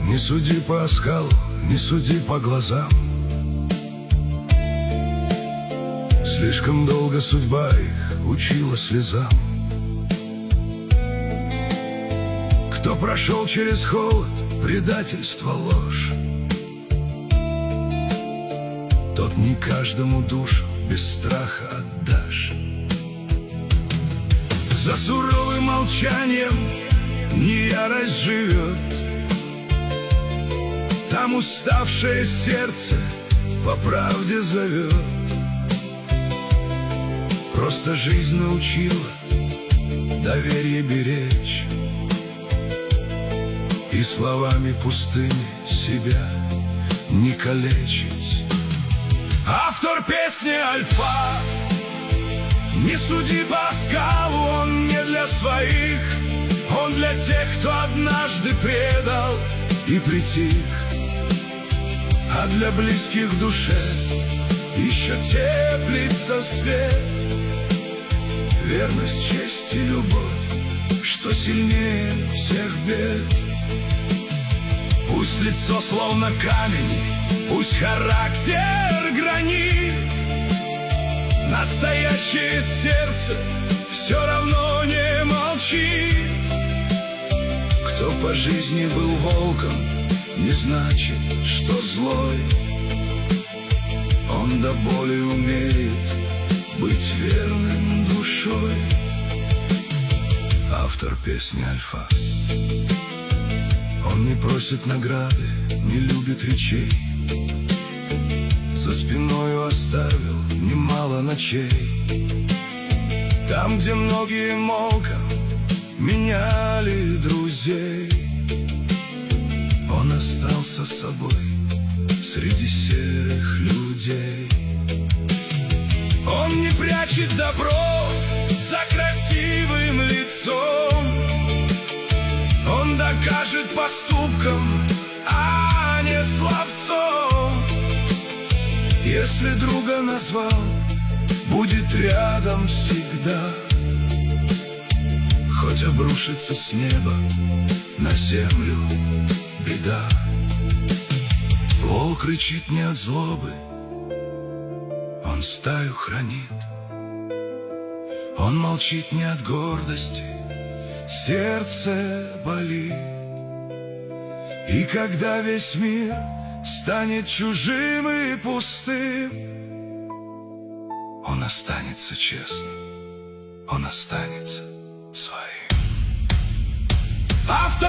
Не суди по оскалу, не суди по глазам. Слишком долго судьба их учила слезам. Кто прошел через холод, предательство, ложь, тот не каждому душу без страха отдашь. За суровым молчанием не ярость живет, там уставшее сердце по правде зовет. Просто жизнь научила доверие беречь и словами пустыми себя не калечить. Автор песни Альфа. Не суди по оскалу, он не для своих, он для тех, кто однажды предал и притих. А для близких в душе еще теплится свет. Верность, честь и любовь, что сильнее всех бед. Пусть лицо словно камень, пусть характер гранит, настоящее сердце все равно не молчит. Кто по жизни был волком, не значит, что злой. Он до боли умеет быть верным душой. Автор песни Альфа. Он не просит награды, не любит речей, за спиною оставил немало ночей. Там, где многие молком меняли друзей, он остался собой среди серых людей. Он не прячет добро за красивым лицом, он докажет поступком, а не словцом. Если друга назвал, будет рядом всегда, хоть обрушится с неба на землю беда. Волк рычит не от злобы, он стаю хранит. Он молчит не от гордости, сердце болит. И когда весь мир станет чужим и пустым, он останется честным, он останется своим.